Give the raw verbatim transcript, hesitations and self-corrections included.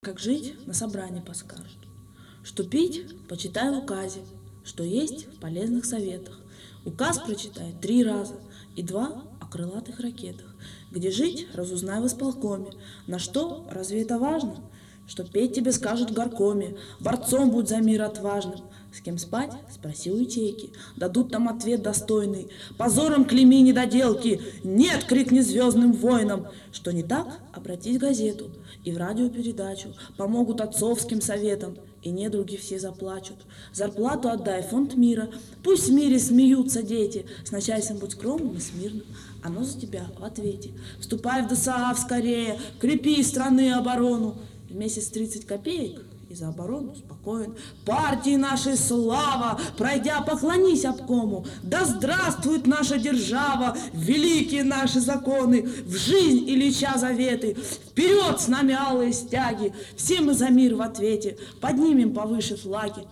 Как жить, на собрании подскажут. Что пить, почитай в указе, что есть в полезных советах. Указ прочитай три раза и два о крылатых ракетах. Где жить, разузнай в исполкоме. На что, разве это важно? Что петь тебе скажут в горкоме. Борцом будь за мир отважным. С кем спать, спроси у ячейки. Дадут там ответ достойный. Позором клейми недоделки. Нет, крикни звездным воинам. Что не так, обратись в газету и в радиопередачу. Помогут отцовским советам, и недруги все заплачут. Зарплату отдай, фонд мира. Пусть в мире смеются дети. С начальством будь скромным и смирным. Оно за тебя в ответе. Вступай в ДСААФ скорее. Крепи страны оборону. В месяц тридцать копеек и за оборону спокоен. Партии нашей слава, пройдя, поклонись обкому. Да здравствует наша держава, великие наши законы, в жизнь Ильича заветы. Вперед с нами алые стяги, все мы за мир в ответе, поднимем повыше флаги.